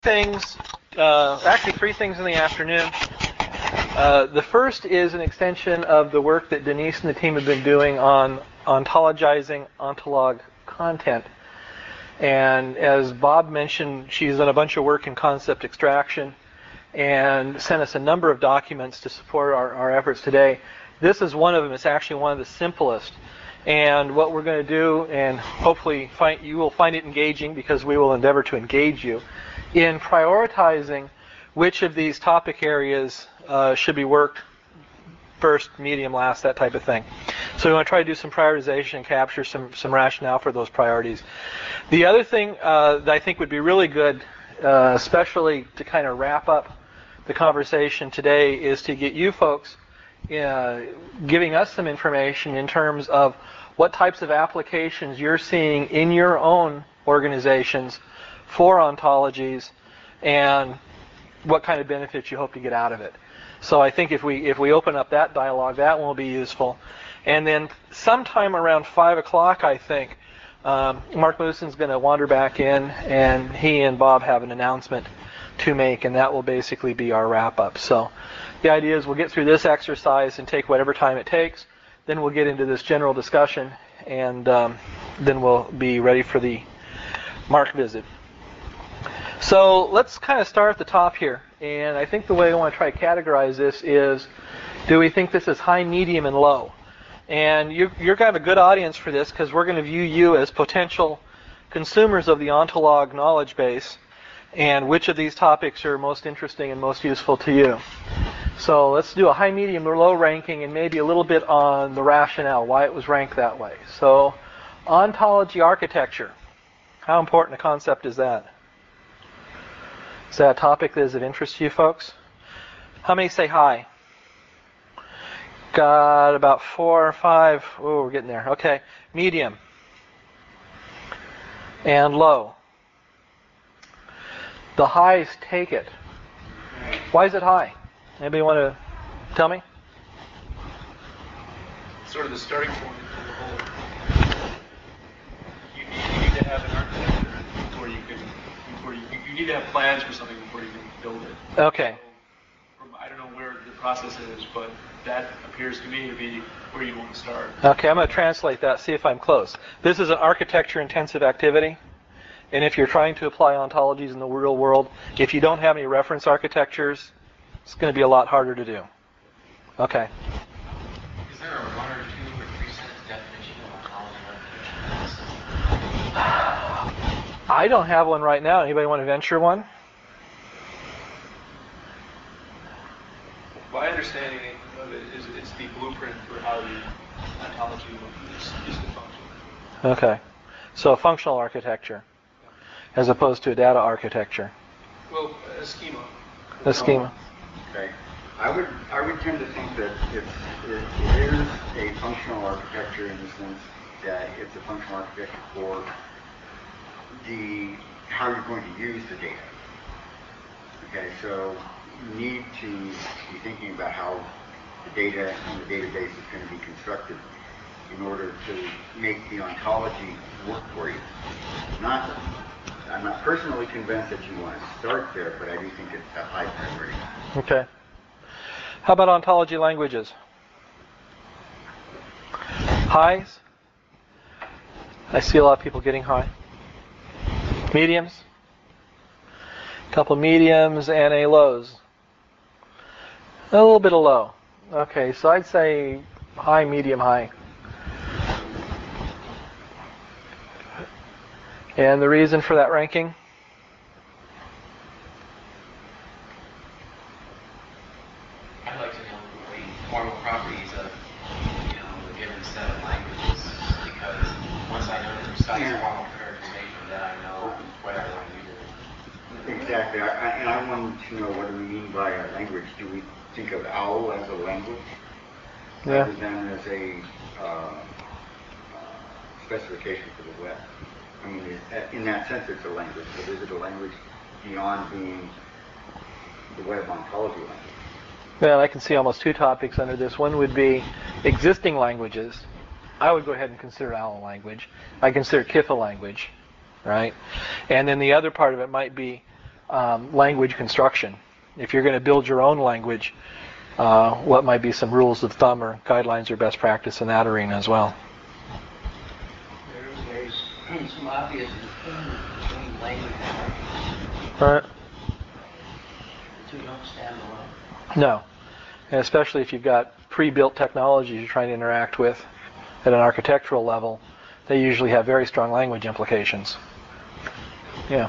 things, actually three things in the afternoon. The first is an extension of the work that Denise and the team have been doing on ontologizing ontolog content. And as Bob mentioned, she's done a bunch of work in concept extraction and sent us a number of documents to support our efforts today. This is one of them. It's actually one of the simplest. And what we're going to do, and hopefully you will find it engaging because we will endeavor to engage you, in prioritizing which of these topic areas should be worked first, medium, last, that type of thing. So we want to try to do some prioritization and capture some rationale for those priorities. The other thing that I think would be really good, especially to kind of wrap up the conversation today, is to get you folks giving us some information in terms of what types of applications you're seeing in your own organizations for ontologies and what kind of benefits you hope to get out of it. So I think if we open up that dialogue, that will be useful. And then sometime around 5 o'clock, I think, Mark Mooson's going to wander back in, and he and Bob have an announcement to make, and that will basically be our wrap-up. So the idea is we'll get through this exercise and take whatever time it takes. Then we'll get into this general discussion, and then we'll be ready for the Mark visit. So let's kind of start at the top here. And I think the way I want to try to categorize this is, do we think this is high, medium, and low? And you're going to have a good audience for this because we're going to view you as potential consumers of the ontolog knowledge base and which of these topics are most interesting and most useful to you. So let's do a high, medium, or low ranking and maybe a little bit on the rationale, why it was ranked that way. So ontology architecture. How important a concept is that? Is that a topic that is of interest to you folks? How many say high? Got about 4 or 5. Oh, we're getting there. Okay. Medium. And low. The highs take it. Why is it high? Anybody want to tell me? Sort of the starting point for the whole. You need to have an architecture before you need to have plans for something before you can build it. Okay. So, I don't know where the process is, but that appears to me to be where you want to start. Okay, I'm going to translate that, see if I'm close. This is an architecture-intensive activity. And if you're trying to apply ontologies in the real world, if you don't have any reference architectures, it's going to be a lot harder to do. Okay. Is there a 1 or 2 or 3 sentence definition of ontology architecture? I don't have one right now. Anybody want to venture one? My understanding of it is it's the blueprint for how the ontology is to function. Okay. So a functional architecture as opposed to a data architecture. Well, a schema. A schema. Okay. I would tend to think that it is a functional architecture in the sense that it's a functional architecture for how you're going to use the data. Okay, so you need to be thinking about how the data and the database is going to be constructed in order to make the ontology work for you. I'm not personally convinced that you want to start there, but I do think it's a high priority. Okay. How about ontology languages? Highs? I see a lot of people getting high. Mediums? A couple mediums and a lows. A little bit of low. Okay, so I'd say high, medium, high. And the reason for that ranking? I'd like to know the formal properties of a given set of languages, because once I know the precise formal characterization, then I know whether I want to use it. Exactly. And I wanted to know, what do we mean by a language? Do we think of OWL as a language? Yeah. Rather than as a specification for the web? I mean, in that sense, it's a language, but is it a language beyond being the web ontology language? Well, I can see almost 2 topics under this. One would be existing languages. I would go ahead and consider OWL a language. I consider KIF a language, right? And then the other part of it might be language construction. If you're going to build your own language, what might be some rules of thumb or guidelines or best practice in that arena as well? There's some obvious differences between language and architecture. Right. The two don't stand alone. No. And especially if you've got pre-built technologies you're trying to interact with at an architectural level, they usually have very strong language implications. Yeah.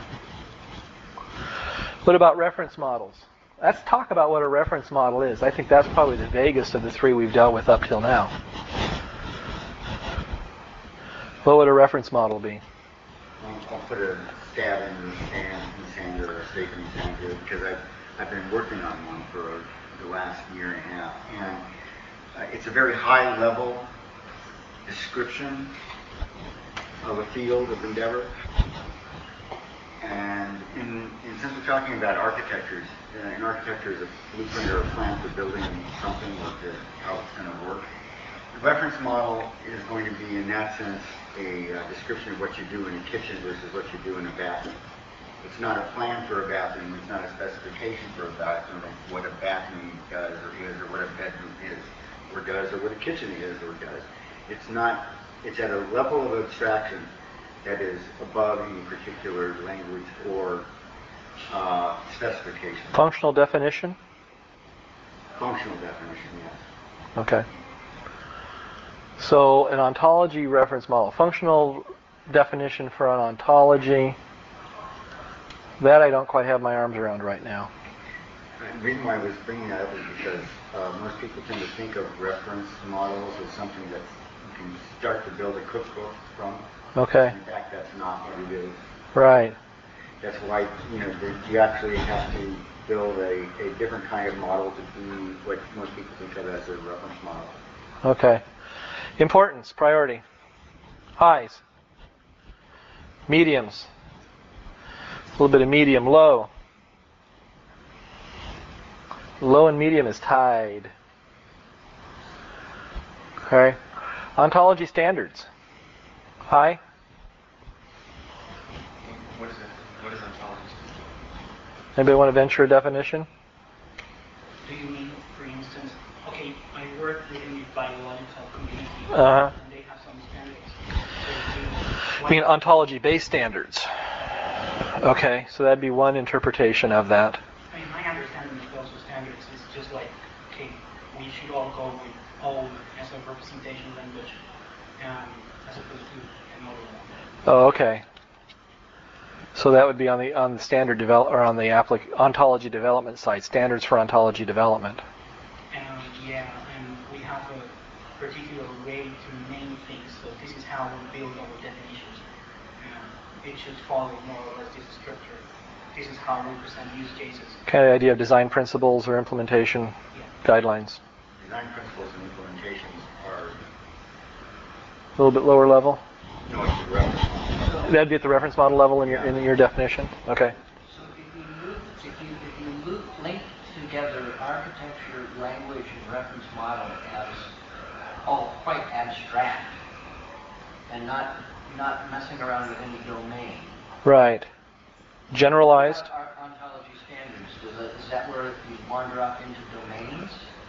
What about reference models? Let's talk about what a reference model is. I think that's probably the vaguest of the three we've dealt with up till now. What would a reference model be? I'll put a stab in the sand or a stake in the sand here because I've been working on one for the last year and a half. And it's a very high level description of a field of endeavor. And since we're talking about architectures, an architecture is a blueprint or a plan for building something or how it's going to work. The reference model is going to be, in that sense, a description of what you do in a kitchen versus what you do in a bathroom. It's not a plan for a bathroom. It's not a specification for a bathroom of what a bathroom does or is, or what a bedroom is or does, or what a kitchen is or does. It's at a level of abstraction that is above any particular language or specification. Functional definition? Functional definition, yes. Okay. So an ontology reference model. Functional definition for an ontology. That I don't quite have my arms around right now. The reason why I was bringing that up is because most people tend to think of reference models as something that you can start to build a cookbook from. Okay. In fact, that's not what it is. Right. That's why you actually have to build a different kind of model to do what most people think of as a reference model. Okay. Importance, priority. Highs. Mediums. A little bit of medium, low. Low and medium is tied. Okay. Ontology standards. High. What is it? What is ontology? Anybody want to venture a definition? Do you mean, for instance, okay, I work within the biological community, Uh-huh. and they have some standards. So I mean ontology-based standards. Okay, so that'd be one interpretation of that. I mean, my understanding of those standards is just like, okay, we should all go with O as a representation language, as opposed to another one. Oh, okay. So that would be on the standard or on the ontology development side, standards for ontology development. Yeah, and we have a particular way to name things. So this is how we build our definitions. It should follow more or less this structure. This is how we present use cases. Kind of the idea of design principles or implementation guidelines. Design principles and implementations are A little bit lower level. no, it's a reference model. That'd be at the reference model level in your definition. Okay. So if you link together architecture, language, and reference model as all quite abstract and not messing around with any domain. Right. Generalized. Our ontology standards, is that where you wander off into domains?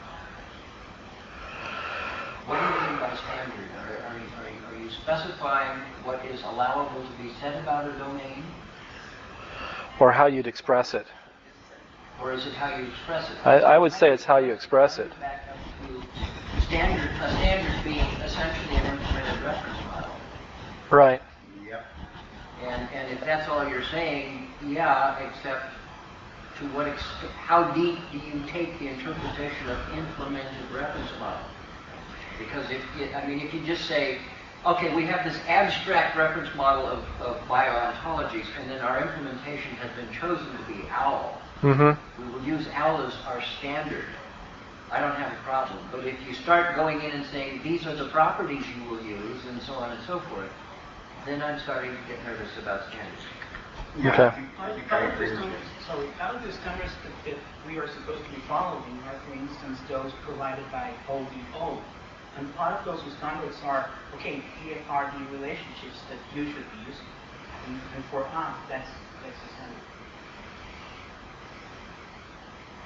What do you mean by standard? Are you specifying what is allowable to be said about a domain? Or how you'd express it. Or is it how you express it? I would say it's how you express it. Back up to a standard being essentially an implemented reference model. Right. Yep. And if that's all you're saying, yeah, except to what how deep do you take the interpretation of implemented reference model? Because if you just say, okay, we have this abstract reference model of biontologies, and then our implementation has been chosen to be OWL. Mm-hmm. We will use OWL as our standard. I don't have a problem. But if you start going in and saying, these are the properties you will use, and so on and so forth, then I'm starting to get nervous about standards. Yeah, Okay. I think I agree with you. Out of the standards that we are supposed to be following are, for instance, those provided by ODO. And part of those standards are, okay, here are the relationships that you should be using. And for us, that's the standard.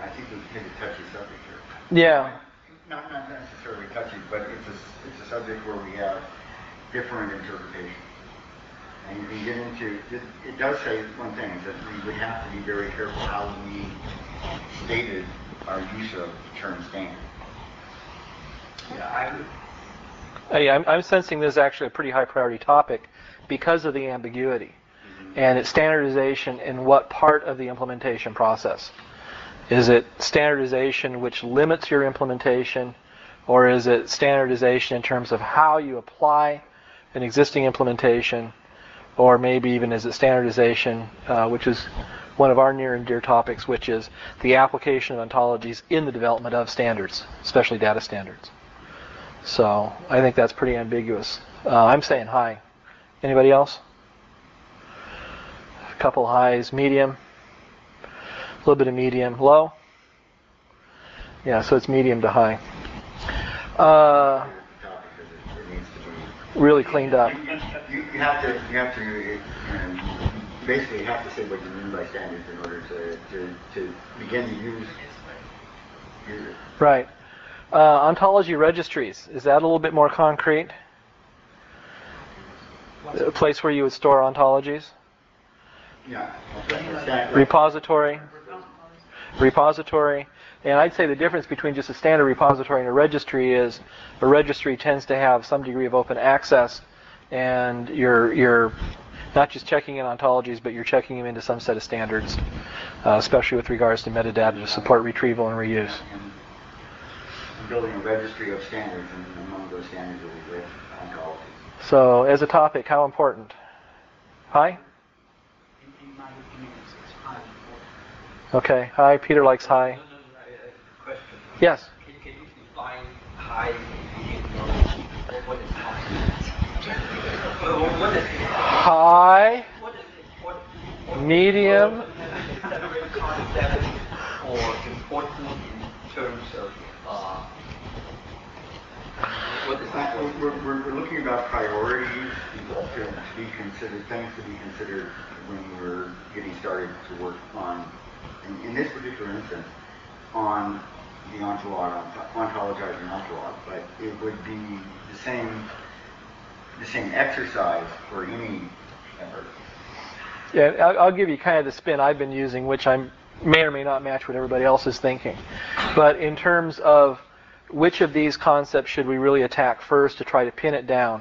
I think we've hit a touchy subject here. Yeah. Not necessarily touchy, but it's a subject where we have different interpretations. And you can get into, it does say one thing, is that we would have to be very careful how we stated our use of the term standard. Yeah, I would. Hey, I'm sensing this is actually a pretty high priority topic because of the ambiguity. And it's standardization in what part of the implementation process? Is it standardization which limits your implementation, or is it standardization in terms of how you apply an existing implementation, or maybe even is it standardization, which is one of our near and dear topics, which is the application of ontologies in the development of standards, especially data standards. So I think that's pretty ambiguous. I'm saying high. Anybody else? A couple highs, medium, a little bit of medium, low. Yeah, so it's medium to high. It needs to be Really cleaned up. You have to basically have to say what you mean by standards in order to begin to use it. Right. Ontology registries, is that a little bit more concrete? A place where you would store ontologies? Yeah. Repository. And I'd say the difference between just a standard repository and a registry is a registry tends to have some degree of open access, and you're not just checking in ontologies, but you're checking them into some set of standards, especially with regards to metadata to support retrieval and reuse. And building a registry of standards, and among those standards will be ontologies. So, as a topic, how important? High? In my opinion, it's highly important. Okay, high. Peter likes high. Question. Yes. Can you define high medium low? What is high? What is High, what is what medium. is that a very concept or important in terms of what is that? We're looking about priorities to be considered, things to be considered when we're getting started to work on, in this particular instance, on the ontologizing ontolog, but it would be the same exercise for any effort. Yeah, I'll give you kind of the spin I've been using, which I may or may not match what everybody else is thinking. But in terms of which of these concepts should we really attack first to try to pin it down,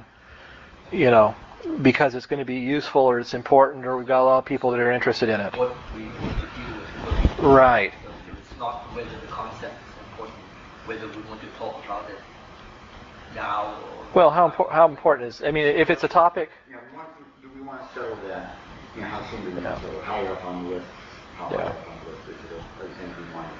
because it's going to be useful or it's important or we've got a lot of people that are interested in it. What we want to do is first. Right. So it's not whether the concept is important, whether we want to talk about it now or. Well, how important is? I mean, if it's a topic. Yeah, do we want to settle that? How soon do we want to settle? How up on the list? How high up on the list? Is it a thing we want?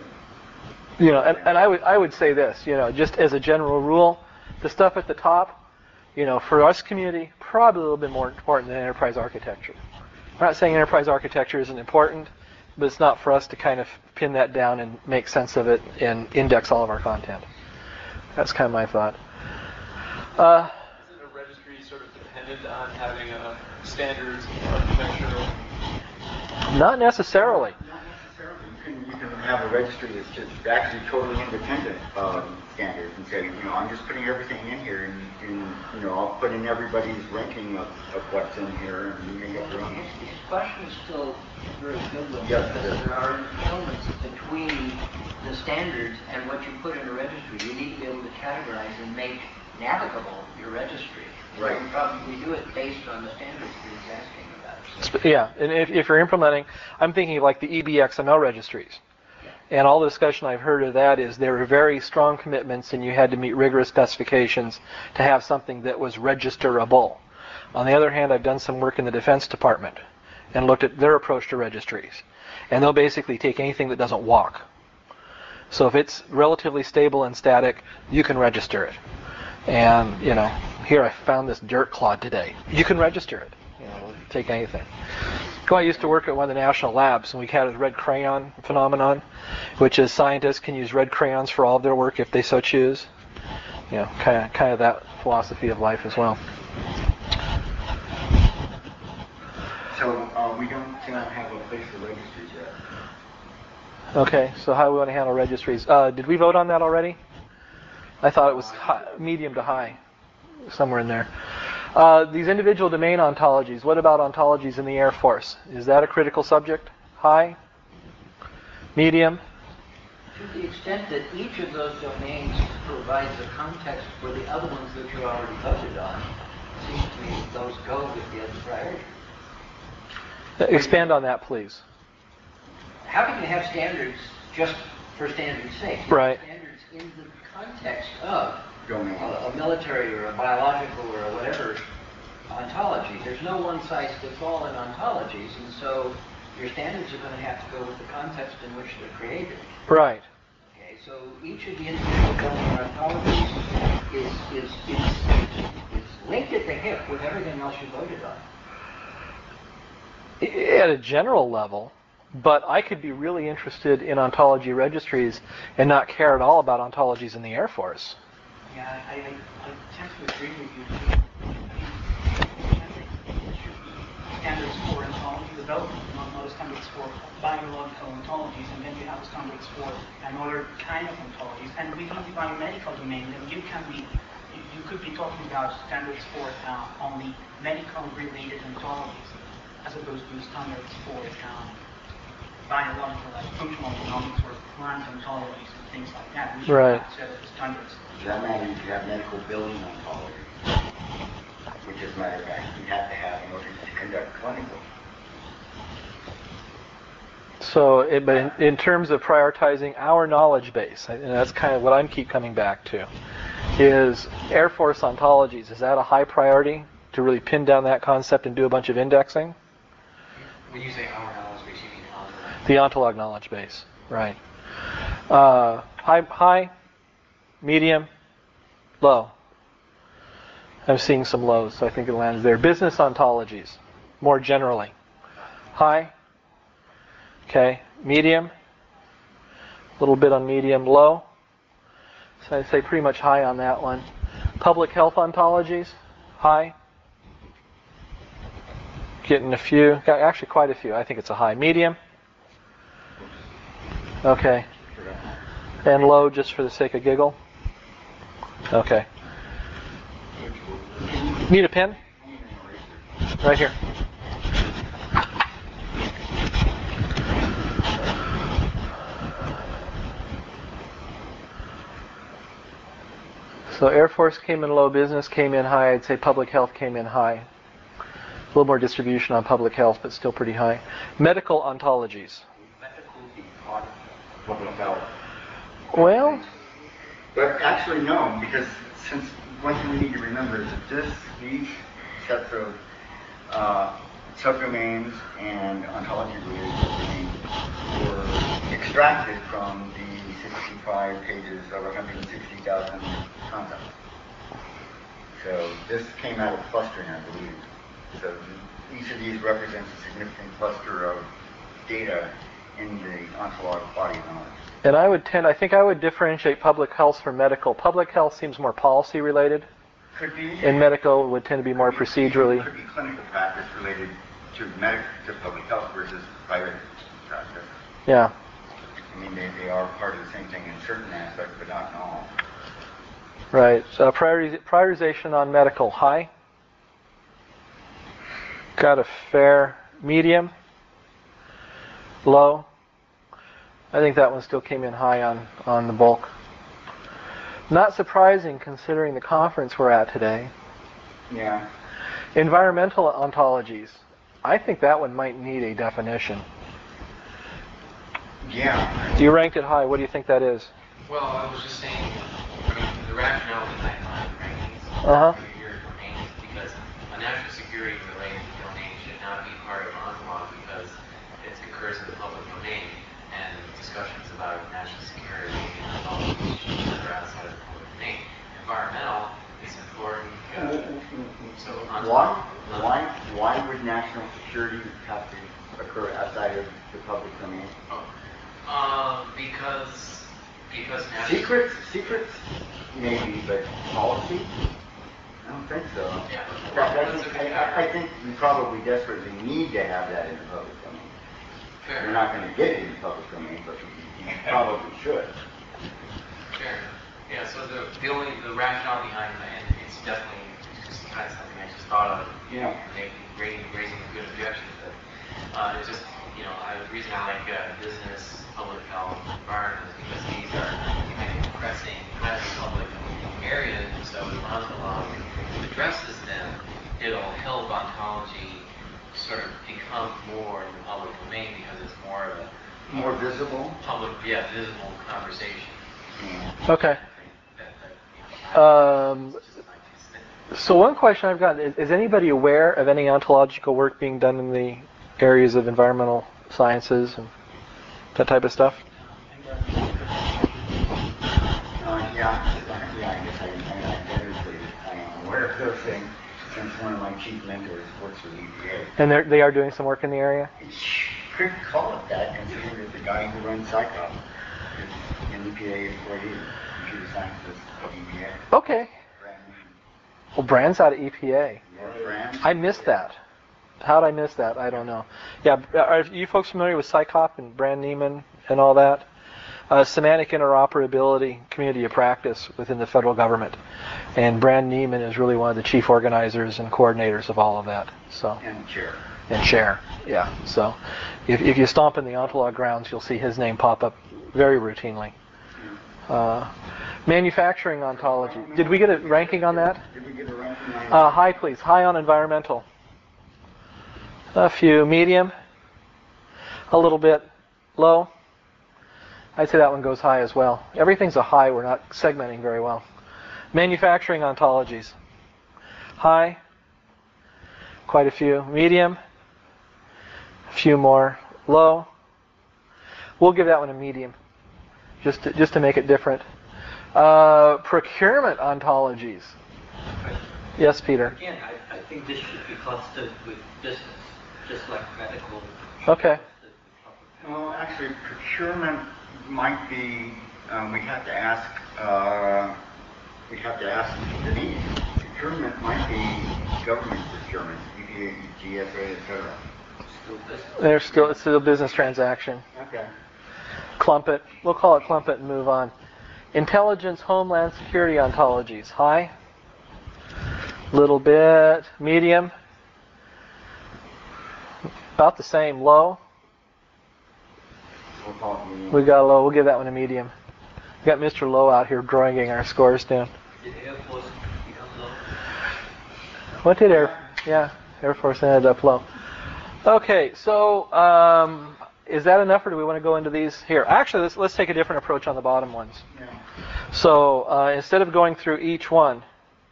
And I would say this, just as a general rule, the stuff at the top, for us community, probably a little bit more important than enterprise architecture. I'm not saying enterprise architecture isn't important, but it's not for us to kind of pin that down and make sense of it and index all of our content. That's kind of my thought. Isn't a registry sort of dependent on having a standards architecture? Not necessarily. Not necessarily. You can have a registry that's just actually totally independent of standards and say, I'm just putting everything in here, and I'll put in everybody's ranking of what's in here, and you may get your own. His question is still very good one, Yes, because it is. there are elements between the standards and what you put in a registry. You need to be able to categorize and make navigable your registry. Right. You probably do it based on the standards that he's asking about. Yeah, and if you're implementing, I'm thinking of like the EBXML registries. And all the discussion I've heard of that is there were very strong commitments and you had to meet rigorous specifications to have something that was registerable. On the other hand, I've done some work in the Defense Department and looked at their approach to registries. And they'll basically take anything that doesn't walk. So if it's relatively stable and static, you can register it. And, here I found this dirt clod today. You can register it. Take anything. I used to work at one of the national labs, and we had a red crayon phenomenon, which is scientists can use red crayons for all of their work if they so choose. Kind of that philosophy of life as well. So we don't have a place for registries yet. Okay, so how do we want to handle registries? Did we vote on that already? I thought it was medium to high, somewhere in there. These individual domain ontologies, what about ontologies in the Air Force? Is that a critical subject? High? Medium? To the extent that each of those domains provides a context for the other ones that you already voted on, it seems to me that those go with the other priority. Expand on that, please. How can you have standards just for standards' sake? You Right. have standards in the context of Domain. a military or a biological or a whatever ontology. There's no one-size-fits-all in ontologies, and so your standards are going to have to go with the context in which they're created. Right. Okay, so each of the individual domain ontologies is linked at the hip with everything else you voted on. At a general level, but I could be really interested in ontology registries and not care at all about ontologies in the Air Force. Yeah, I tend to agree with you. Standards for ontology development, not standards for biological ontologies, and then you have standards for another kind of ontologies. And within the biomedical domain, then you could be talking about standards for only medical-related ontologies, as opposed to standards for biological, like functional genomics or plant ontologies and things like that. We should Right. have set up standards. That means you have medical building ontology, which is matter of fact you have to have in order to conduct clinical. So, but in terms of prioritizing our knowledge base, and that's kind of what I keep coming back to, is Air Force ontologies. Is that a high priority to really pin down that concept and do a bunch of indexing? When you say our knowledge base, you mean ontology. The ontolog knowledge base, right? High, medium, low. I'm seeing some lows, so I think it lands there. Business ontologies, more generally. High, okay, medium, a little bit on medium, low. So I'd say pretty much high on that one. Public health ontologies, high. Getting a few, actually quite a few. I think it's a high. Medium. Okay. And low just for the sake of giggle. Okay. Need a pen? Right here. So Air Force came in low, business came in high. I'd say public health came in high. A little more distribution on public health, but still pretty high. Medical ontologies. Medical be part of public health. Well, But actually no, because since one thing we need to remember is that these sets of subdomains and ontology-related subdomains were extracted from the 65 pages of 160,000 concepts. So this came out of clustering, I believe. So each of these represents a significant cluster of data in the ontolog body of knowledge. and I think I would differentiate public health from medical. Public health seems more policy related, Could be. and medical would tend to be more procedurally. Could be clinical practice related to public health versus private practice. Yeah. I mean, they are part of the same thing in certain aspects, but not in all. Right. So prioritization on medical, high. Got a fair medium, low. I think that one still came in high on the bulk. Not surprising considering the conference we're at today. Yeah. Environmental ontologies. I think that one might need a definition. Yeah. You ranked it high. What do you think that is? Well, I was just saying, I mean, the rationale behind rankings Uh-huh. for your domains, because a national security related domain should not be part of ontolog because it occurs in the public domain, and discussions about national security and ontology are outside of the public domain. Environmental is important. So Why would national security have to occur outside of the public domain? Because national Secrets, maybe, but policy? I don't think so. Yeah. I think we probably desperately need to have that in the public domain. Fair. We're not going to get it in the public domain, but we probably should. Sure. Yeah, so the rationale behind that, and it's definitely just kind of something I just thought of, Yeah. raising a good objection, but it's just, the reason I like business, public health, environment is because these are kind of pressing, highly public areas, and so if Ontolog addresses them, it'll help ontology sort of become more in the public domain because it's more of a More visible. public, visible conversation. Okay. So one question I've got is anybody aware of any ontological work being done in the areas of environmental sciences and that type of stuff? I guess I better say I am aware of those things since one of my chief mentors works with EPA. And they are doing some work in the area? You could call it that, considering that the guy who runs CyCop is an EPA employee, computer scientist of EPA. Okay. Well, Brand's out of EPA. Brand. I missed that. How'd I miss that? I don't know. Yeah, are you folks familiar with CyCop and Brand Neiman and all that? Semantic interoperability community of practice within the federal government. And Brand Neiman is really one of the chief organizers and coordinators of all of that. So. And chair. And chair, yeah. So if you stomp in the Ontolog grounds, you'll see his name pop up very routinely. Manufacturing ontology. Did we get a ranking on that? Did we get a ranking on that? High, please. High on environmental. A few. Medium. A little bit. Low. I'd say that one goes high as well. Everything's a high. We're not segmenting very well. Manufacturing ontologies. High. Quite a few. Medium. A few more. Low. We'll give that one a medium, just to make it different. Procurement ontologies. Yes, Peter. Again, I think this should be clustered with business, just like medical. Okay. Well, actually, procurement might be. We'd have to ask Denise. Procurement might be government procurement, EPA, GSA, etc. It's still a business transaction. Okay. Clump it. We'll call it clump it and move on. Intelligence, Homeland Security ontologies. High. Little bit. Medium. About the same. Low. We'll call it medium. We got a low. We'll give that one a medium. We got Mr. Low out here drawing our scores down. Did Air Force become low? What did Air Force ended up low. Okay, so is that enough, or do we want to go into these here? Actually, let's take a different approach on the bottom ones. Yeah. So instead of going through each one,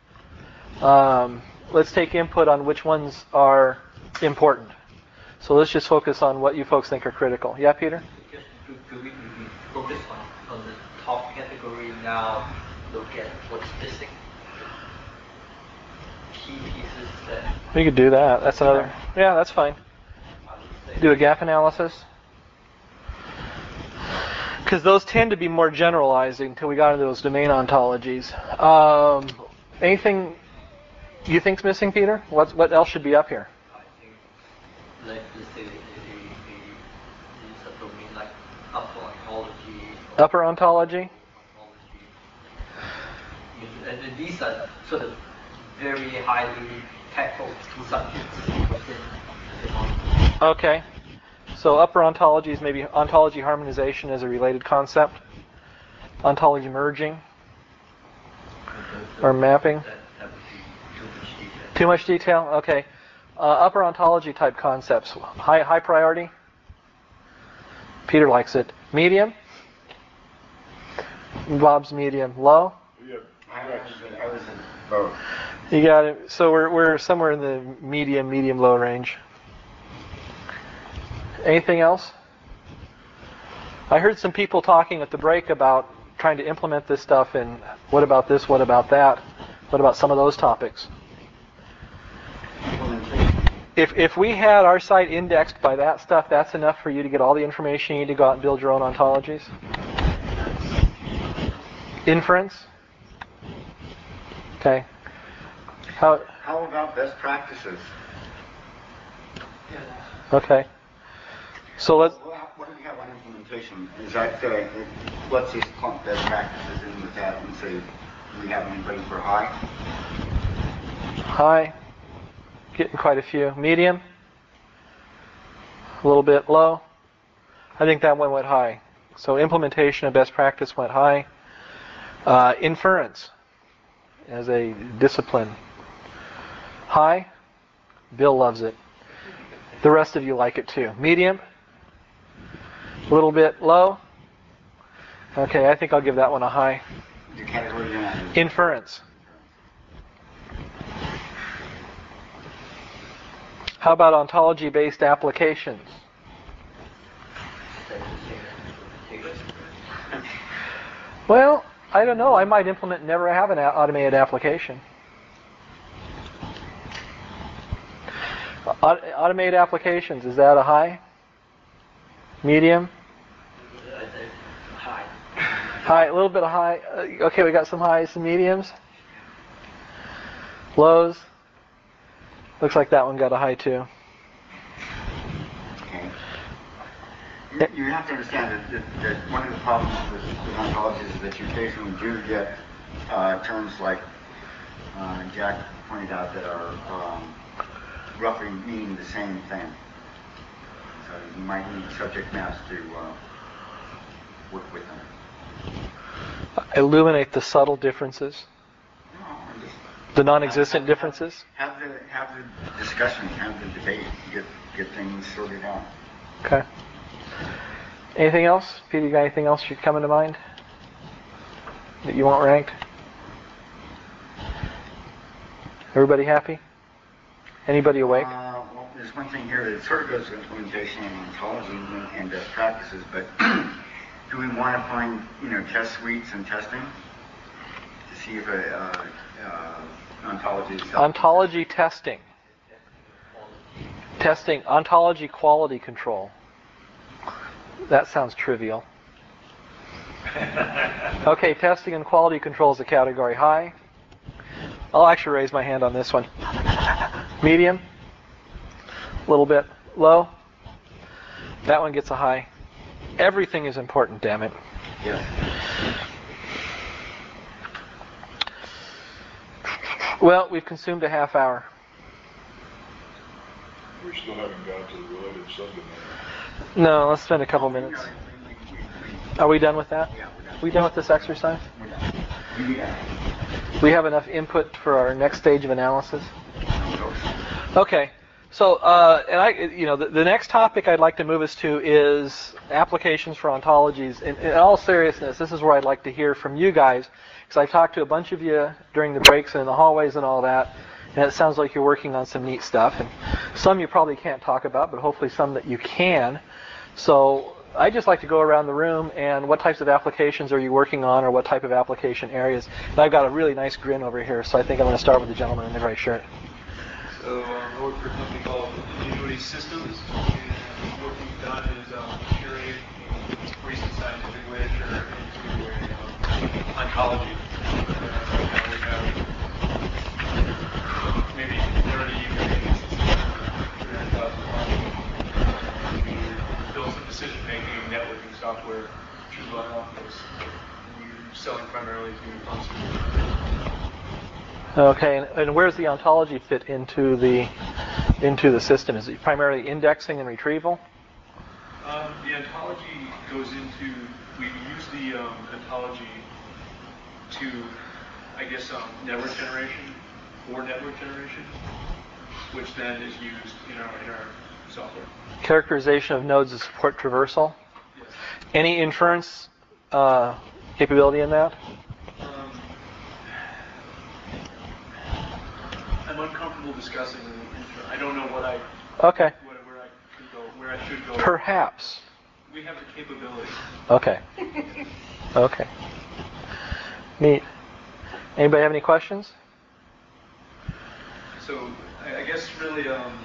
let's take input on which ones are important. So let's just focus on what you folks think are critical. Yeah, Peter? Just do we focus on the top category now, look at what's missing? Key pieces that We could do that. That's another. Yeah, that's fine. I would say. Do a gap analysis. Because those tend to be more generalizing until we got into those domain ontologies. Anything you think's missing, Peter? What else should be up here? I think, let's say, a subdomain like upper ontology. Upper ontology? And these are sort of very highly tackled subjects within the ontology. Okay. So upper ontologies, maybe ontology harmonization is a related concept. Ontology merging or mapping. That would be too much detail. Too much detail? Okay. Upper ontology type concepts. High priority? Peter likes it. Medium? Bob's medium. Low? I was in both. You got it. So we're somewhere in the medium low range. Anything else? I heard some people talking at the break about trying to implement this stuff in what about this, what about that, what about some of those topics. If we had our site indexed by that stuff, that's enough for you to get all the information you need to go out and build your own ontologies? Inference? Okay. How about best practices? Okay. So let's. What do we have on implementation? implementation, is that, let's just clump best practices in with that and say, do we have anybody for high? High. Getting quite a few. Medium. A little bit low. I think that one went high. So implementation of best practice went high. Inference as a discipline. High. Bill loves it. The rest of you like it too. Medium. A little bit low. Okay, I think I'll give that one a high. The category you're in. Inference. How about ontology-based applications? Well, I don't know. I might implement never have an automated application. Automated applications, is that a high? Medium? High. High, a little bit of high. Okay, we got some highs, some mediums. Lows. Looks like that one got a high too. Okay. You have to understand that one of the problems with ontologies is that you occasionally do get terms like Jack pointed out that are roughly meaning the same thing. So you might need subject maps to work with them. Illuminate the subtle differences, No, just the non-existent differences. have the discussion, have the debate, get things sorted out. Okay. Anything else? Peter, you got anything else coming to mind that you want ranked? Everybody happy? Anybody awake? Well, there's one thing here that sort of goes with implementation and ontology and best practices, but do we want to find, test suites and testing to see if ontology is Ontology testing. Testing, ontology quality control. That sounds trivial. Okay, testing and quality control is a category high. I'll actually raise my hand on this one. Medium. A little bit low. That one gets a high. Everything is important, damn it. Yes. Well, we've consumed a half hour. We still haven't got to the related subdomain. No, let's spend a couple minutes. Are we done with that? Yeah, we're done. We done with this exercise? We're done. Yeah. We have enough input for our next stage of analysis? Okay. So, the next topic I'd like to move us to is applications for ontologies. In all seriousness, this is where I'd like to hear from you guys, because I've talked to a bunch of you during the breaks and in the hallways and all that, and it sounds like you're working on some neat stuff. And some you probably can't talk about, but hopefully some that you can. So I'd just like to go around the room and what types of applications are you working on, or what type of application areas. And I've got a really nice grin over here, so I think I'm going to start with the gentleman in the gray shirt. So I work for a company called Ingenuity Systems, and what we've done is curate recent scientific literature into ontology. Right now we have maybe 30 we build some decision-making networking software, which is run off those. We're selling primarily to pharmaceuticals. Okay, and where's the ontology fit into the system? Is it primarily indexing and retrieval? The ontology goes into, we use the ontology to, network generation, for network generation, which then is used in our software. Characterization of nodes to support traversal. Yes. Any inference capability in that? I'm uncomfortable discussing. I don't know what I. Okay. Where I should go. Perhaps. We have the capability. Okay. Okay. Neat. Anybody have any questions? So I guess really,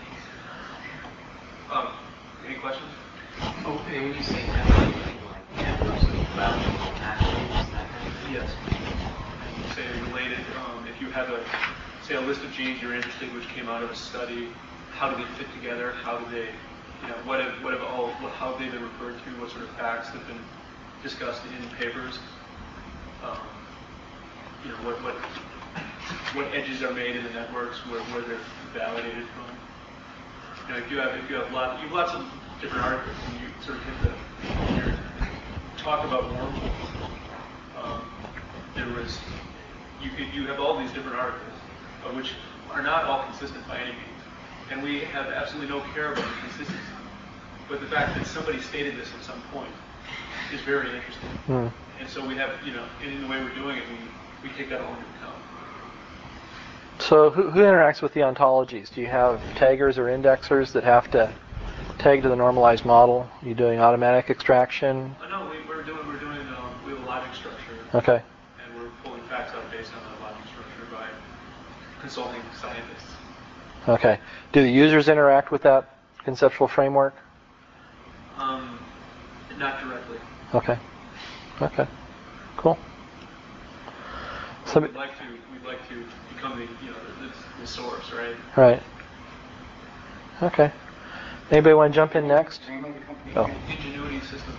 any questions? Oh, and when you say network, like networks about attributes, that kind of thing? Yes. Say related, if you have a list of genes you're interested in which came out of a study, how do they fit together? How do they how they've been referred to, what sort of facts have been discussed in papers. What edges are made in the networks, where they're validated from. If you have lots of different articles, and you sort of talk about wormholes. You have all these different articles, which are not all consistent by any means, and we have absolutely no care about the consistency. But the fact that somebody stated this at some point is very interesting, and so we have, in the way we're doing it, we take that all into account. So who interacts with the ontologies? Do you have taggers or indexers that have to tag to the normalized model? Are you doing automatic extraction? No, we have a logic structure. Okay. And we're pulling facts out based on that logic structure by consulting scientists. Okay. Do the users interact with that conceptual framework? Not directly. Okay. Cool. So we'd like to become the source, right? Right. Okay. Anybody want to jump in next? Oh. Ingenuity Systems.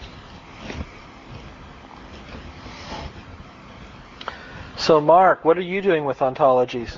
So Mark, what are you doing with ontologies?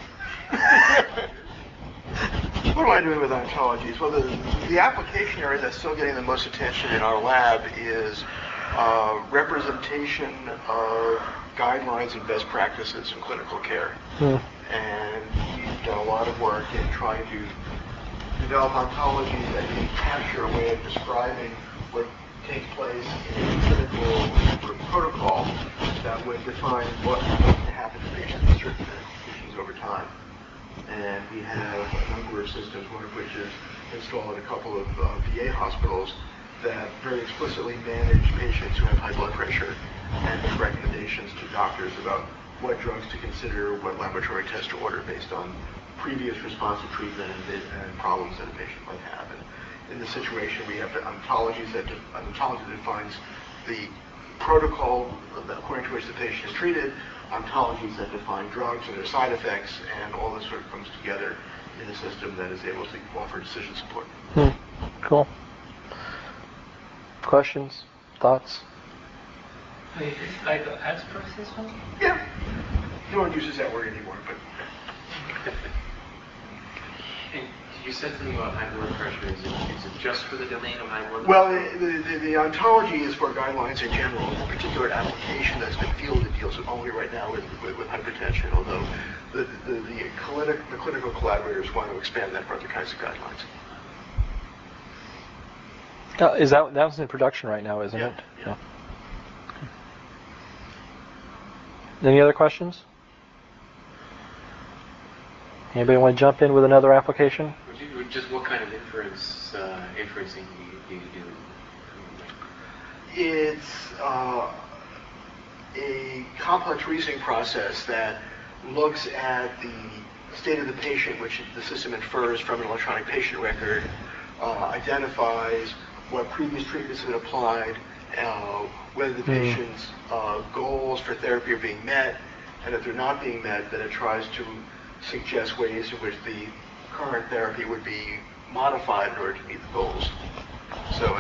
What am I doing with ontologies? Well, the application area that's still getting the most attention in our lab is representation of guidelines and best practices in clinical care. And we've done a lot of work in trying to develop ontologies that can capture a way of describing what takes place in a clinical protocol that would define what needs to happen to patients with certain conditions over time. And we have a number of systems, one of which is installed in a couple of VA hospitals that very explicitly manage patients who have high blood pressure and make recommendations to doctors about what drugs to consider, what laboratory tests to order based on previous response to treatment and problems that a patient might have. And in this situation, we have ontology that defines the protocol according to which the patient is treated, ontologies that define drugs and their side effects, and all this sort of comes together in a system that is able to offer decision support. Cool. Questions? Thoughts? Is this like an expert system? Yeah. No one uses that word anymore, but... And you said something about high blood pressure. Is it just for the domain of high blood Well, pressure? the ontology is for guidelines in general. The particular application that's been fielded deals only right now with hypertension, although the clinical collaborators want to expand that for other kinds of guidelines. Is that was in production right now, isn't it? Yeah. Any other questions? Anybody want to jump in with another application? Just what kind of inferencing do you do? It's a complex reasoning process that looks at the state of the patient, which the system infers from an electronic patient record, identifies what previous treatments have been applied, whether the patient's goals for therapy are being met, and if they're not being met, then it tries to suggest ways in which the current therapy would be modified in order to meet the goals. So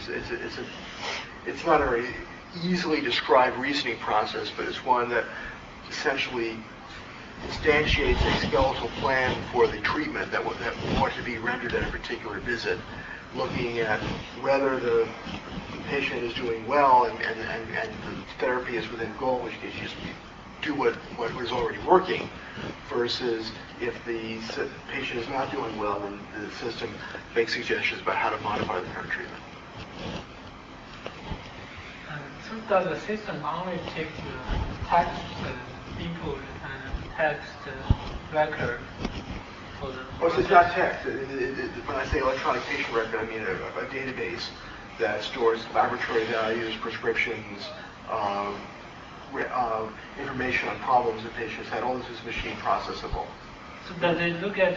it's not a very easily described reasoning process, but it's one that essentially instantiates a skeletal plan for the treatment that ought to be rendered at a particular visit, looking at whether the patient is doing well and the therapy is within goal, in which case you just do what was already working, versus if the patient is not doing well, then the system makes suggestions about how to modify the current treatment. So does the system only take the text input and text record for the... Well, it's not text. When I say electronic patient record, I mean a database that stores laboratory values, prescriptions, information on problems that patients had. All this is machine processable. So does it look at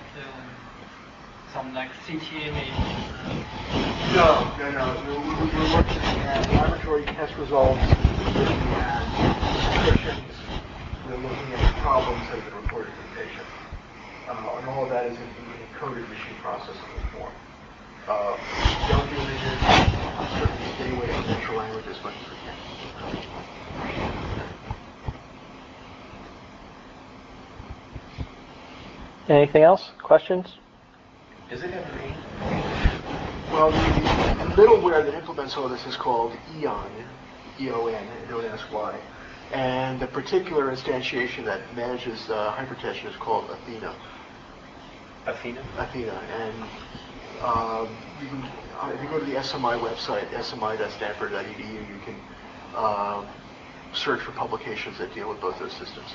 some CT image? No. We're looking at laboratory test results, looking at prescriptions, we're looking at problems that have been reported to the patient. And all of that is in encoded machine processable form. Don't do images. Certainly stay away from natural language as much as we can. Anything else? Questions? Does it have a name? Well, the middleware that implements all this is called EON, E-O-N, don't ask why. And the particular instantiation that manages hypertension is called Athena. Athena? Athena. And you can, if you go to the SMI website, smi.stanford.edu, you can search for publications that deal with both those systems.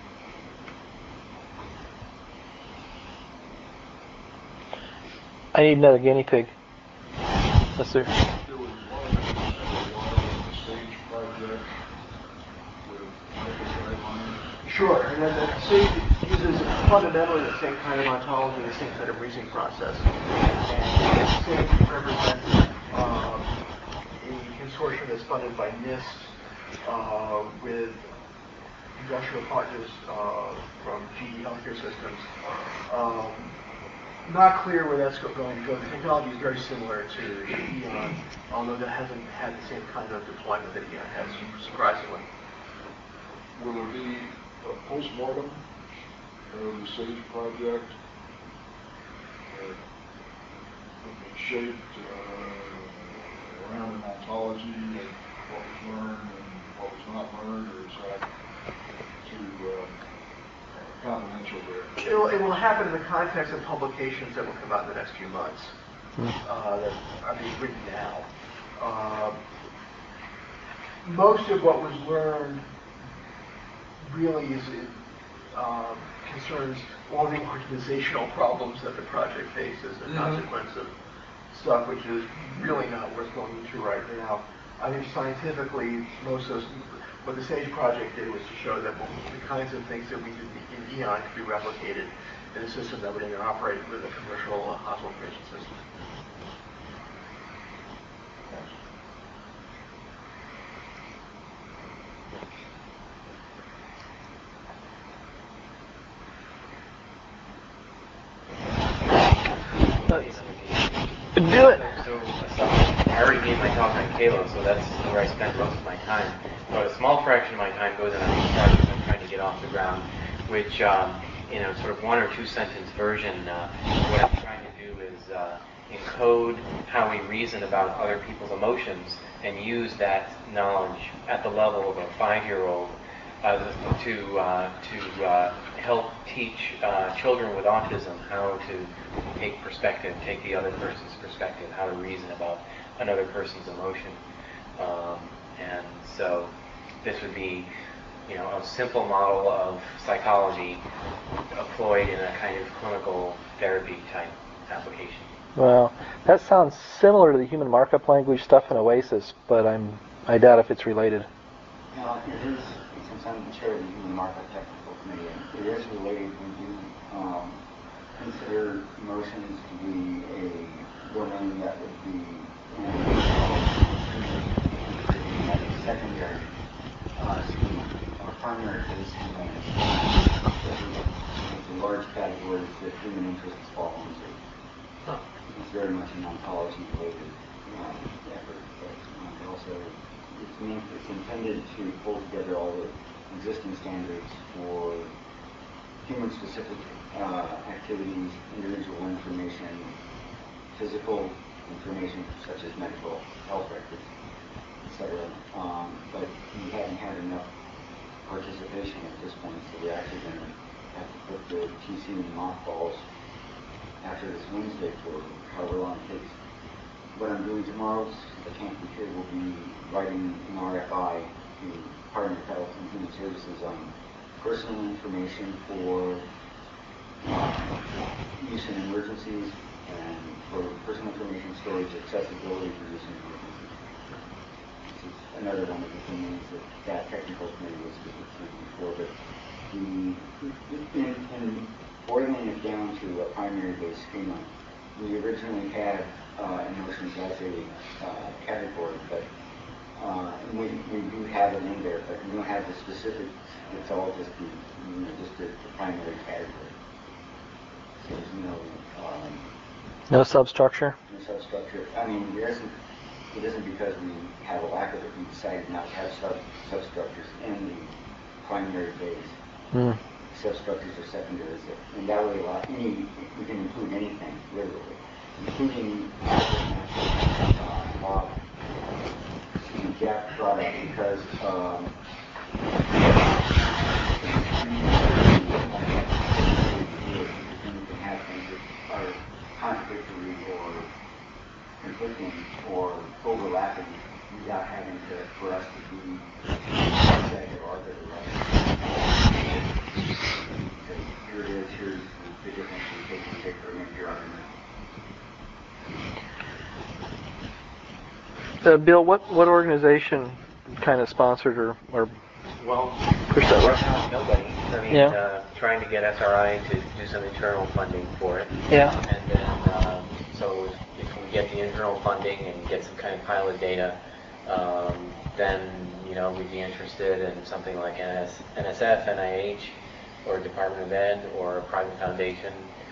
I need another guinea pig. Yes, sir. There was one SAGE project with guidelines. Sure, and then the SAGE uses fundamentally the same kind of ontology, the same kind of reasoning process. And SAGE represents a consortium that's funded by NIST with industrial partners from GE Healthcare Systems. Not clear where that's going to go. The technology is very similar to EON, although that hasn't had the same kind of deployment that EON has, surprisingly. Will there be a post-mortem of the SAGE project shaped around an ontology of what was learned and what was not learned, or is that too confidential there? It will happen in the context of publications that will come out in the next few months that are being written now. Most of what was learned really concerns all the organizational problems that the project faces, the consequence of stuff which is really not worth going into right now. I think scientifically, most of those, what the SAGE project did was to show that the kinds of things that we did in EON could be replicated in a system that would interoperate with a commercial hospital information system. Do it. So I already gave my talk on Kalo, so that's where I spend most of my time. But a small fraction of my time goes into these projects I'm trying to get off the ground, which, in a sort of 1 or 2 sentence version, what I'm trying to do is encode how we reason about other people's emotions and use that knowledge at the level of a 5-year-old to help teach children with autism how to take perspective, take the other person's perspective, how to reason about another person's emotion. And so this would be, a simple model of psychology employed in a kind of clinical therapy type application. Well, that sounds similar to the human markup language stuff in OASIS, but I doubt if it's related. It is, since I'm the chair of the Human Markup Technical Committee, it is related when you consider emotions to be a domain that would be secondary schema or primary schema. The large categories that human interests fall into. It's very much an ontology-related effort, but also it's intended to pull together all the existing standards for human-specific activities, individual information, physical information such as medical health records, etc. But we haven't had enough participation at this point, so we're actually going to have to put the TC in mothballs after this Wednesday for however long it takes. What I'm doing tomorrow, since I can't be here, will be writing an RFI to Department of Health and Human Services on personal information for use in emergencies and for personal information storage accessibility for use in emergencies. This is another one of the things that technical committee was speaking to before, but in boiling it down to a primary-based schema, we originally had emotions as a category, but we do have it in there, but we don't have the specifics. It's all just the primary category. So there's no No substructure? No substructure. I mean, it isn't because we have a lack of it. We decided not to have substructures in the primary base. Mm. Substructures are secondary. And that way, we can include anything, literally, including Jack brought up because you can have things that are contradictory or conflicting or overlapping without having for us to be consecutive arbiter, right? Here it is, here's the difference we take for an your argument. Bill, what organization kind of sponsored or Well, pushed that right way? now, nobody. I mean, Yeah. Trying to get SRI to do some internal funding for it. Yeah. And then, so if we get the internal funding and get some kind of pilot data, then, we'd be interested in something like NSF, NIH, or Department of Ed, or a private foundation.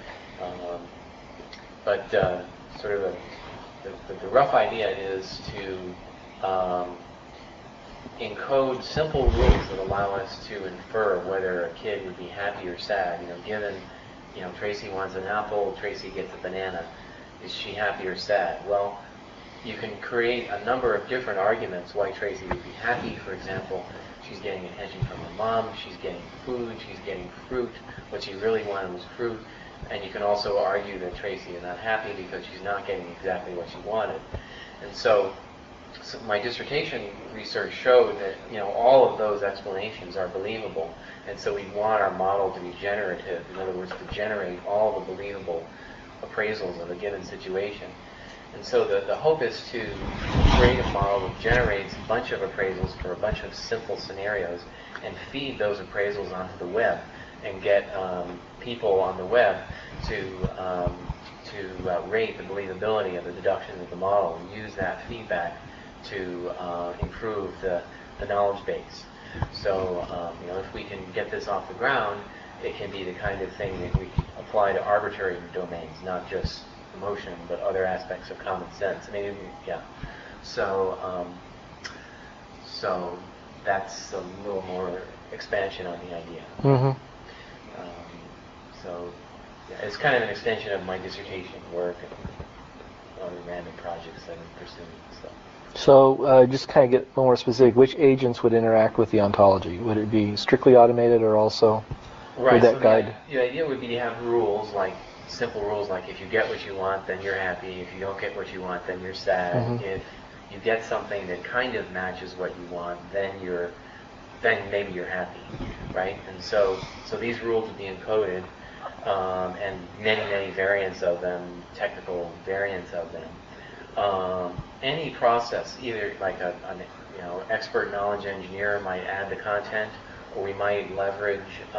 But sort of the rough idea is to encode simple rules that allow us to infer whether a kid would be happy or sad. Given, Tracy wants an apple, Tracy gets a banana. Is she happy or sad? Well, you can create a number of different arguments why Tracy would be happy. For example, she's getting attention from her mom, she's getting food, she's getting fruit. What she really wanted was fruit. And you can also argue that Tracy is not happy because she's not getting exactly what she wanted. And so my dissertation research showed that all of those explanations are believable, and so we want our model to be generative. In other words, to generate all the believable appraisals of a given situation. And so the hope is to create a model that generates a bunch of appraisals for a bunch of simple scenarios and feed those appraisals onto the web and get people on the web to rate the believability of the deductions of the model and use that feedback to improve the knowledge base. So, if we can get this off the ground, it can be the kind of thing that we can apply to arbitrary domains, not just emotion, but other aspects of common sense. So, so that's a little more expansion on the idea. Mm-hmm. So, it's kind of an extension of my dissertation work and other random projects that I'm pursuing. So just kind of get more specific, which agents would interact with the ontology? Would it be strictly automated or also would that guide? The idea would be to have rules, like simple rules, like if you get what you want, then you're happy. If you don't get what you want, then you're sad. Mm-hmm. If you get something that kind of matches what you want, then maybe you're happy, right? And so these rules would be encoded, and many variants of them, technical variants of them. Any process, either like an expert knowledge engineer might add the content, or we might leverage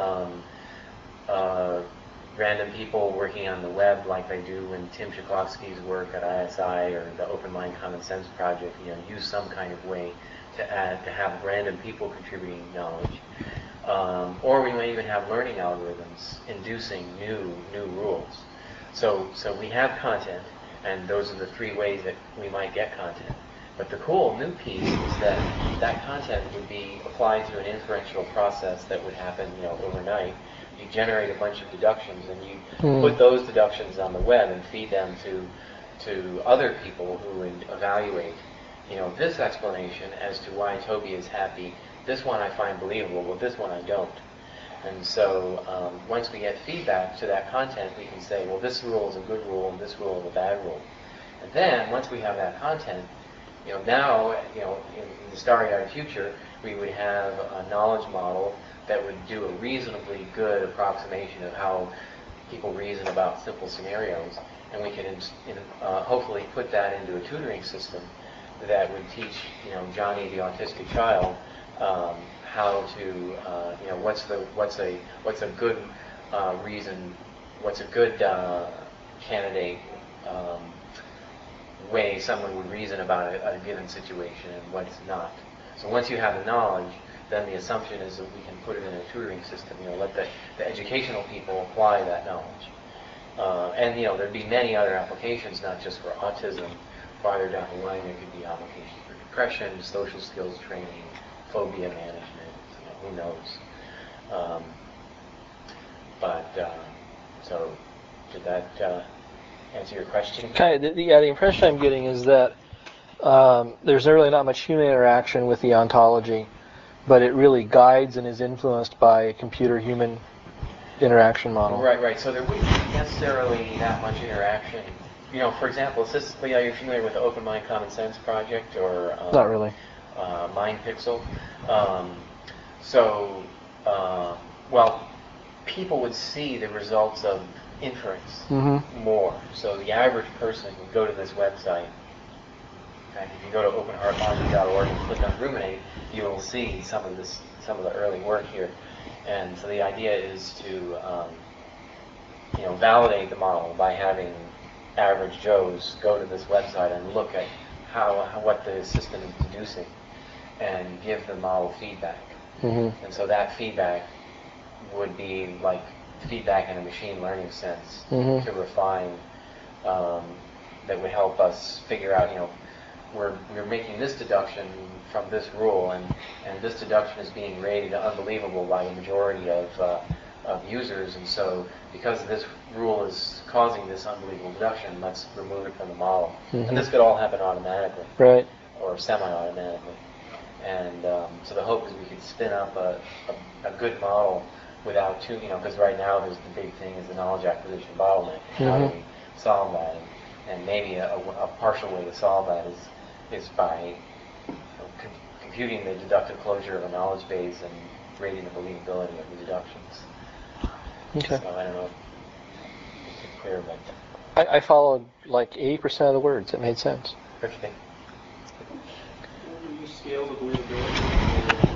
random people working on the web, like they do in Tim Chiklovsky's work at ISI or the Open Mind Common Sense Project. Use some kind of way to have random people contributing knowledge, or we might even have learning algorithms inducing new rules. So we have content. And those are the three ways that we might get content. But the cool new piece is that content would be applied to an inferential process that would happen, overnight. You generate a bunch of deductions, and you put those deductions on the web and feed them to other people who would evaluate, this explanation as to why Toby is happy. This one I find believable, but this one I don't. And so once we get feedback to that content, we can say, well, this rule is a good rule and this rule is a bad rule. And then once we have that content, now, in the starry-eyed future, we would have a knowledge model that would do a reasonably good approximation of how people reason about simple scenarios. And we can hopefully put that into a tutoring system that would teach, Johnny, the autistic child, how to, what's a good reason, what's a good candidate way someone would reason about a given situation and what's not. So once you have the knowledge, then the assumption is that we can put it in a tutoring system. Let the educational people apply that knowledge. And there'd be many other applications, not just for autism. Farther down the line, there could be applications for depression, social skills training, phobia management. Who knows? So, did that answer your question? The impression I'm getting is that there's really not much human interaction with the ontology, but it really guides and is influenced by a computer-human interaction model. Right. So there wouldn't be necessarily that much interaction. For example, are you familiar with the Open Mind Common Sense project or Not really. MindPixel? People would see the results of inference more. So the average person would go to this website. In fact, if you go to openheartlogic.org and click on Ruminate, you will see some of the early work here. And so the idea is to validate the model by having average Joes go to this website and look at what the system is deducing and give the model feedback. And so that feedback would be like feedback in a machine learning sense to refine, that would help us figure out, we're making this deduction from this rule, and this deduction is being rated unbelievable by the majority of users, and so because this rule is causing this unbelievable deduction, let's remove it from the model. And this could all happen automatically, right, or semi-automatically. And so the hope is we could spin up a good model without because right now there's the big thing is the knowledge acquisition bottleneck. How do we solve that? And maybe a partial way to solve that is by computing the deductive closure of a knowledge base and rating the believability of the deductions. Okay. So I don't know if it's clear, but I followed like 80% of the words. It made sense. okay. You scale the believability.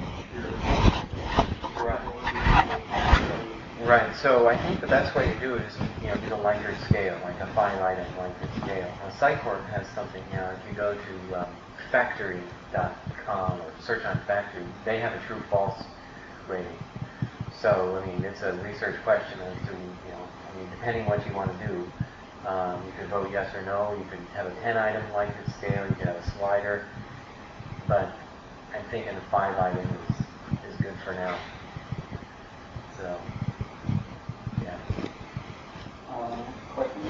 Right. So I think the best way to do it is, do the Likert scale, like a finite and Likert scale. Now, Scikor has something. If you go to factory.com or search on factory, they have a true/false rating. So it's a research question as to, depending what you want to do, you could vote yes or no. You could have a 10-item Likert scale. You could have a slider. But I'm thinking a 5-item is good for now. So. Question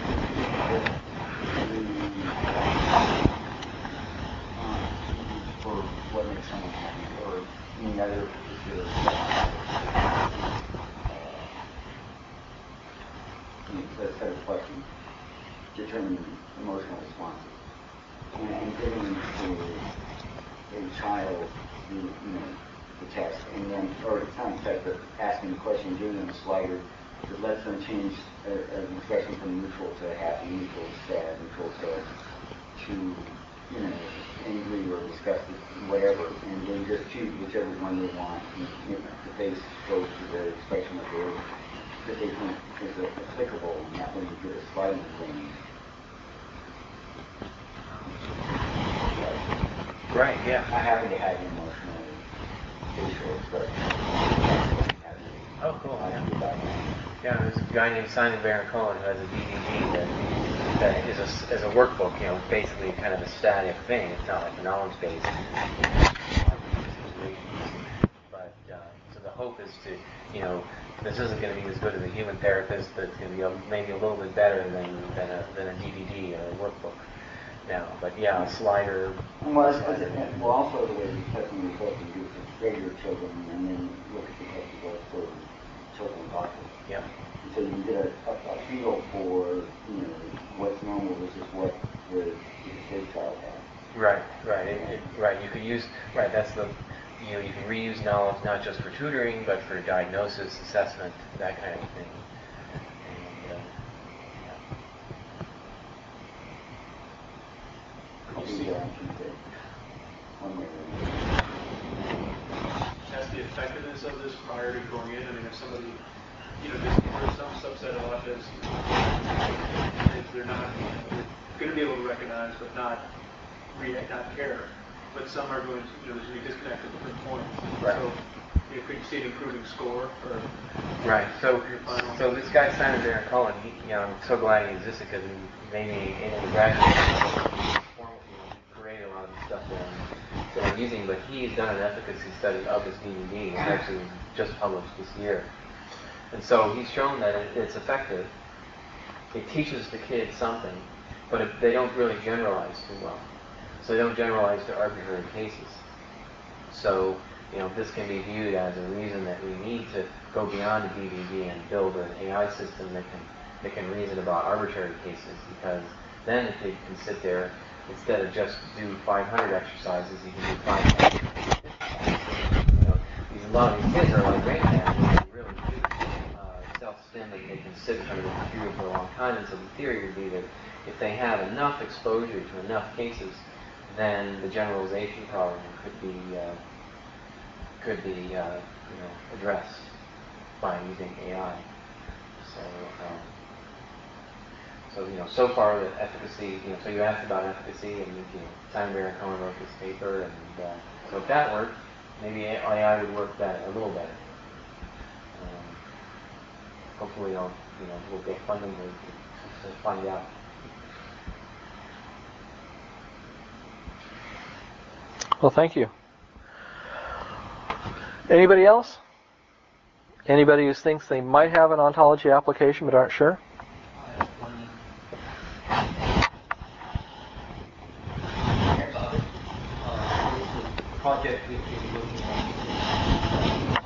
for what makes someone happy, or any other particular set of questions, determine emotional responses, and giving to a child the test, and then, or it's not a test, but asking the question, giving them a slider that lets them change an expression from neutral to happy, neutral to sad, neutral to angry or disgusted, whatever, and then just choose whichever one they want. And, the face goes to the expression that they think is applicable, and that way you get a sliding thing. Right. Yeah. I happen to have an emotional facial expression. Oh, cool. Yeah, there's a guy named Simon Baron-Cohen who has a DVD that is a workbook, basically kind of a static thing. It's not like a knowledge base. But so the hope is to, this isn't going to be as good as a human therapist, but it's going to be maybe a little bit better than a DVD or a workbook now. But yeah, a slider. Well, also the way you testing yourself and do for regular children, and then look at the test results for children doctors. Yeah. So you can get a feel for what's normal versus what the state child has. Right. You could use That's the you can reuse knowledge not just for tutoring but for diagnosis, assessment, that kind of thing. And, I'll be there on Tuesday. One way or another. Test the effectiveness of this prior to going in. If somebody, there's some subset of autists, they're going to be able to recognize, but not care. But some are going to, there's going to be disconnected points. Right. So could you see an improving score? Or Right. So, your final? so this guy Simon Baron Cohen, I'm so glad he existed because he made me in the graduate create a lot of the stuff that I'm using. But he's done an efficacy study of this DVD. It's actually just published this year, and so he's shown that it's effective. It teaches the kids something, but they don't really generalize too well. So they don't generalize to arbitrary cases. So, this can be viewed as a reason that we need to go beyond the DVD and build an AI system that can reason about arbitrary cases, because then the kid can sit there, instead of just do 500 exercises, he can do 500. A lot of these kids are like Rain Man, they really do self-stim, and they can sit in front of the computer for a long time, and so the theory would be that if they have enough exposure to enough cases, then the generalization problem could be addressed by using AI. So far the efficacy, so you asked about efficacy, and Simon Baron Cohen wrote this paper, and so if that worked, maybe AI would work that a little better. Hopefully, we'll get funding to find out. Well, thank you. Anybody else? Anybody who thinks they might have an ontology application but aren't sure? I have one. About it. This is the project we've been looking at.